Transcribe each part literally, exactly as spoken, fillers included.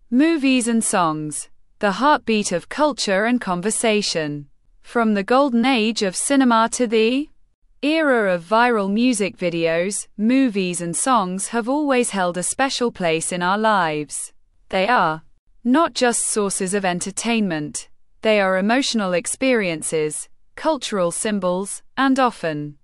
Movies and songs, the heartbeat of culture and conversation. From the golden age of cinema to the era of viral music videos, movies and songs have always held a special place in our lives. They are not just sources of entertainment, they are emotional experiences, cultural symbols, and often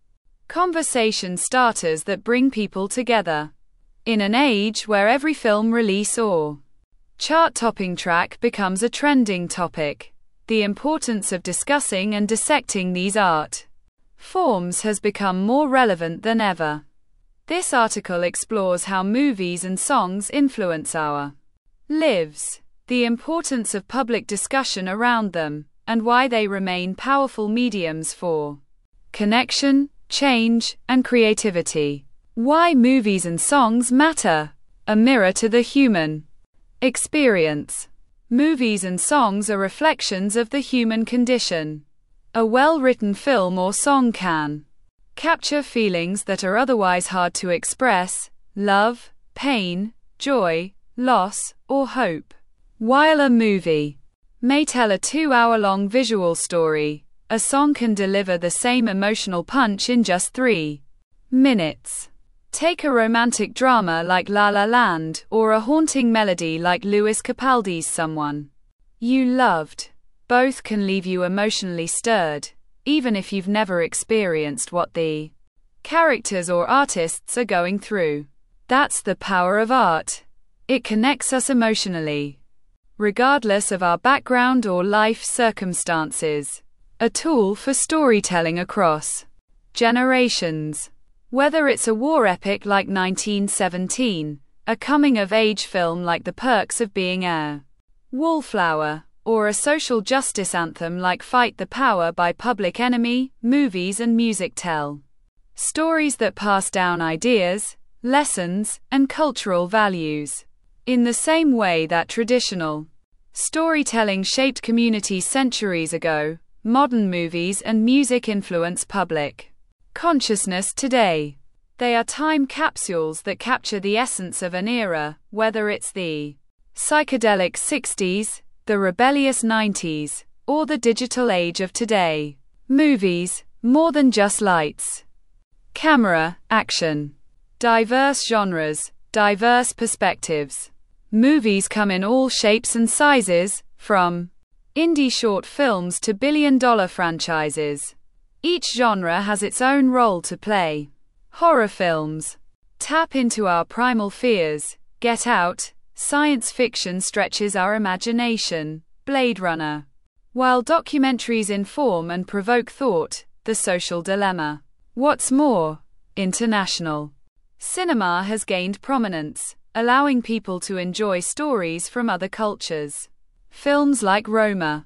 conversation starters that bring people together. In an age where every film release or chart-topping track becomes a trending topic, the importance of discussing and dissecting these art forms has become more relevant than ever. This article explores how movies and songs influence our lives, the importance of public discussion around them, and why they remain powerful mediums for connection, change, and creativity. Why movies and songs matter. A mirror to the human experience. Movies and songs are reflections of the human condition. A well-written film or song can capture feelings that are otherwise hard to express: love, pain, joy, loss, or hope. While a movie may tell a two-hour-long visual story, a song can deliver the same emotional punch in just three minutes. Take a romantic drama like La La Land, or a haunting melody like Lewis Capaldi's Someone You Loved. Both can leave you emotionally stirred, even if you've never experienced what the characters or artists are going through. That's the power of art. It connects us emotionally, regardless of our background or life circumstances. A tool for storytelling across generations. Whether it's a war epic like nineteen seventeen, a coming-of-age film like The Perks of Being a Wallflower, or a social justice anthem like Fight the Power by Public Enemy, movies and music tell stories that pass down ideas, lessons, and cultural values. In the same way that traditional storytelling shaped communities centuries ago, modern movies and music influence public consciousness today. They are time capsules that capture the essence of an era, whether it's the psychedelic sixties, the rebellious nineties, or the digital age of today. Movies, more than just lights, camera, action. Diverse genres, diverse perspectives. Movies come in all shapes and sizes, from indie short films to billion-dollar franchises. Each genre has its own role to play. Horror films tap into our primal fears. Get Out. Science fiction stretches our imagination. Blade Runner. While documentaries inform and provoke thought. The Social Dilemma. What's more, international cinema has gained prominence, allowing people to enjoy stories from other cultures. Films like Roma,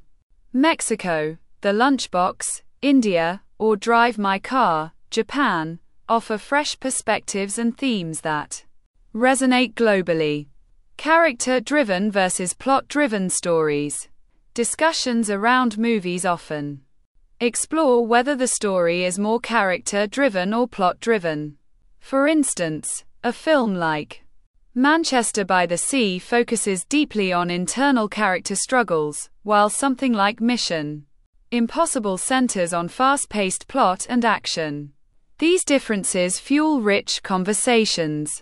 Mexico, The Lunchbox, India, or Drive My Car, Japan, offer fresh perspectives and themes that resonate globally. Character-driven versus plot-driven stories. Discussions around movies often explore whether the story is more character-driven or plot-driven. For instance, a film like Manchester by the Sea focuses deeply on internal character struggles, while something like Mission Impossible centers on fast-paced plot and action. These differences fuel rich conversations.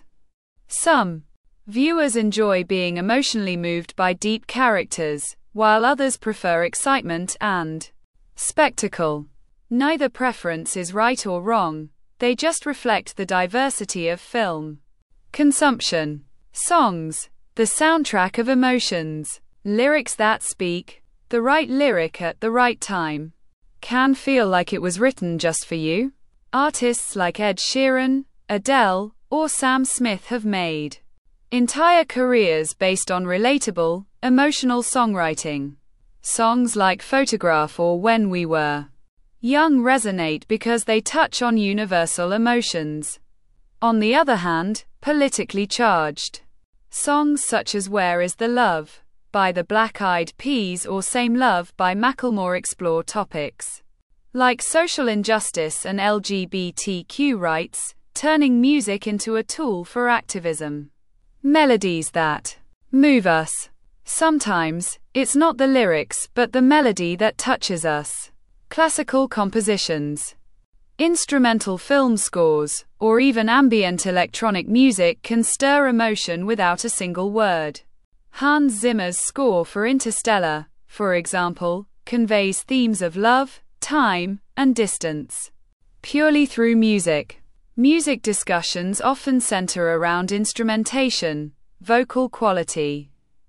Some viewers enjoy being emotionally moved by deep characters, while others prefer excitement and spectacle. Neither preference is right or wrong, they just reflect the diversity of film consumption. Songs, the soundtrack of emotions. Lyrics that speak. The right lyric at the right time can feel like it was written just for you. Artists like Ed Sheeran, Adele, or Sam Smith have made entire careers based on relatable, emotional songwriting. Songs like Photograph or When We Were Young resonate because they touch on universal emotions. On the other hand, politically charged songs such as Where Is the Love by the Black Eyed Peas or Same Love by Macklemore explore topics like social injustice and L G B T Q rights, turning music into a tool for activism. Melodies that move us. Sometimes, it's not the lyrics but the melody that touches us. Classical compositions, instrumental film scores, or even ambient electronic music can stir emotion without a single word. Hans Zimmer's score for Interstellar, for example, conveys themes of love, time, and distance purely through music. Music discussions often center around instrumentation, vocal quality,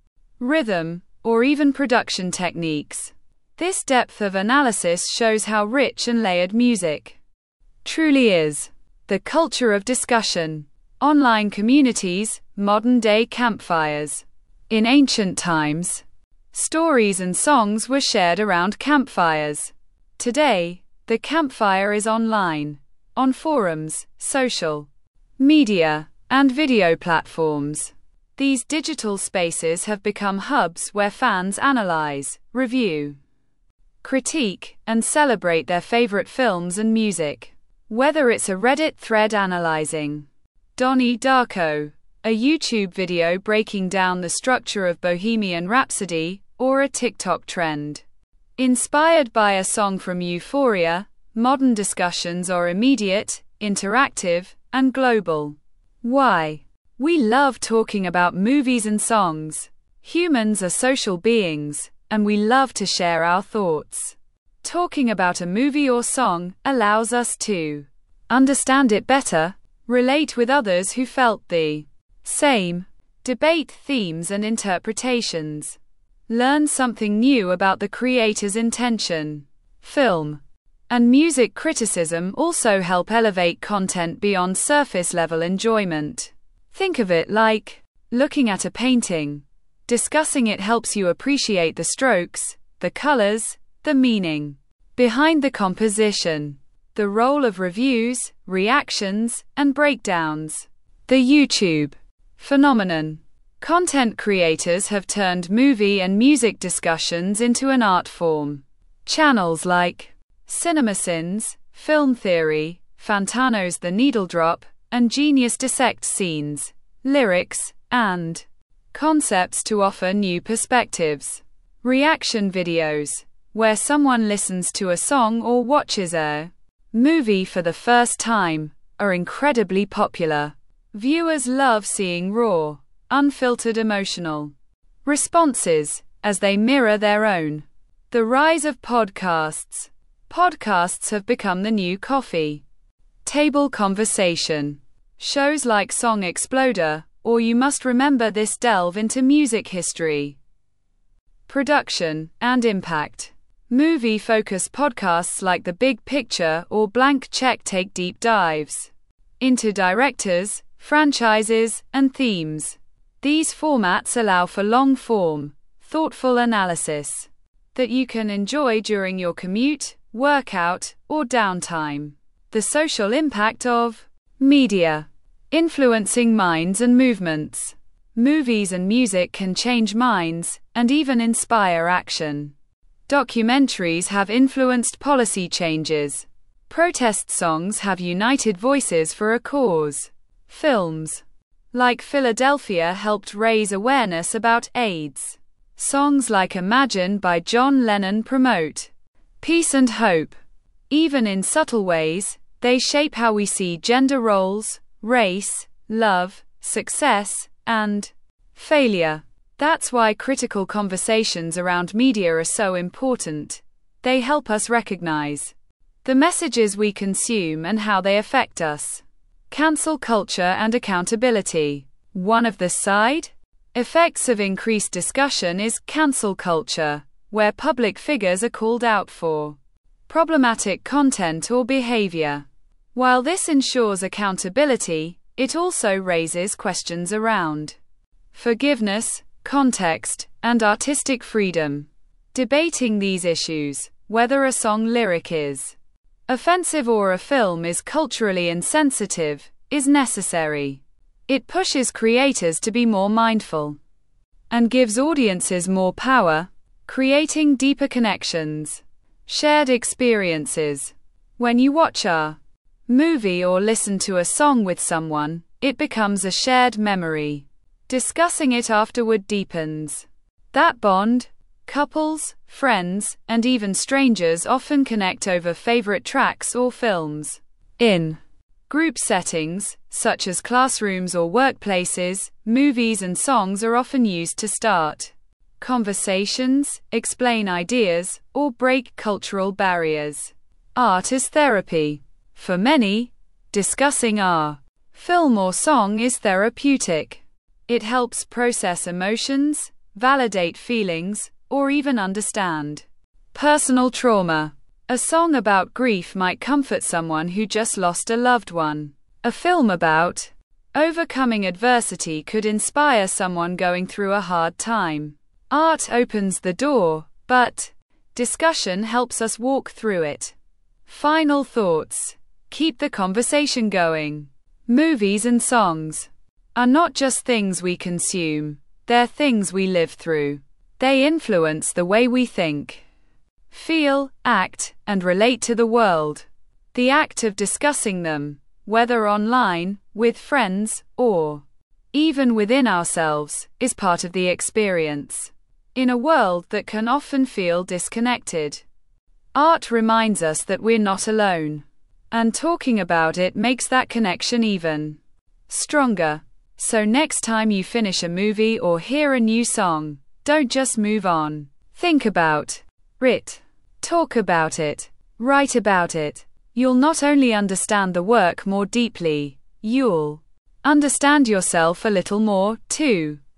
rhythm, or even production techniques. This depth of analysis shows how rich and layered music truly is. The culture of discussion, online communities, modern-day campfires. In ancient times, stories and songs were shared around campfires. Today, the campfire is online, on forums, social media, and video platforms. These digital spaces have become hubs where fans analyze, review, critique, and celebrate their favorite films and music. Whether it's a Reddit thread analyzing Donnie Darko, a YouTube video breaking down the structure of Bohemian Rhapsody, or a TikTok trend inspired by a song from Euphoria, modern discussions are immediate, interactive, and global. Why? We love talking about movies and songs. Humans are social beings, and we love to share our thoughts. Talking about a movie or song allows us to understand it better, relate with others who felt the same, debate themes and interpretations, learn something new about the creator's intention. Film and music criticism also help elevate content beyond surface-level enjoyment. Think of it like looking at a painting. Discussing it helps you appreciate the strokes, the colors, the meaning behind the composition. The role of reviews, reactions, and breakdowns. The YouTube phenomenon. Content creators have turned movie and music discussions into an art form. Channels like CinemaSins, Film Theory, Fantano's The Needle Drop, and Genius dissect scenes, lyrics, and concepts to offer new perspectives. Reaction videos, where someone listens to a song or watches a movie for the first time, are incredibly popular. Viewers love seeing raw, unfiltered emotional responses, as they mirror their own. The rise of podcasts. Podcasts have become the new coffee table conversation. Shows like Song Exploder, or You Must Remember This delve into music history, production, and impact. Movie-focused podcasts like The Big Picture or Blank Check take deep dives into directors, franchises, and themes. These formats allow for long-form, thoughtful analysis that you can enjoy during your commute, workout, or downtime. The social impact of media influencing minds and movements. Movies and music can change minds and even inspire action. Documentaries have influenced policy changes. Protest songs have united voices for a cause. Films like Philadelphia helped raise awareness about AIDS. Songs like Imagine by John Lennon promote peace and hope. Even in subtle ways, they shape how we see gender roles, race, love, success, and failure. That's why critical conversations around media are so important. They help us recognize the messages we consume and how they affect us. Cancel culture and accountability. One of the side effects of increased discussion is cancel culture, where public figures are called out for problematic content or behavior. While this ensures accountability, it also raises questions around forgiveness, context, and artistic freedom. Debating these issues, whether a song lyric is offensive or a film is culturally insensitive, is necessary. It pushes creators to be more mindful and gives audiences more power, creating deeper connections, shared experiences. When you watch a movie or listen to a song with someone, it becomes a shared memory. Discussing it afterward deepens that bond. Couples, friends, and even strangers often connect over favorite tracks or films. In group settings, such as classrooms or workplaces, movies and songs are often used to start conversations, explain ideas, or break cultural barriers. Art is therapy. For many, discussing a film or song is therapeutic. It helps process emotions, validate feelings, or even understand personal trauma. A song about grief might comfort someone who just lost a loved one. A film about overcoming adversity could inspire someone going through a hard time. Art opens the door, but discussion helps us walk through it. Final thoughts. Keep the conversation going. Movies and songs are not just things we consume, they're things we live through. They influence the way we think, feel, act, and relate to the world. The act of discussing them, whether online, with friends, or even within ourselves, is part of the experience. In a world that can often feel disconnected, art reminds us that we're not alone. And talking about it makes that connection even stronger. So next time you finish a movie or hear a new song, don't just move on. Think about it. Talk about it. Write about it. You'll not only understand the work more deeply, you'll understand yourself a little more, too.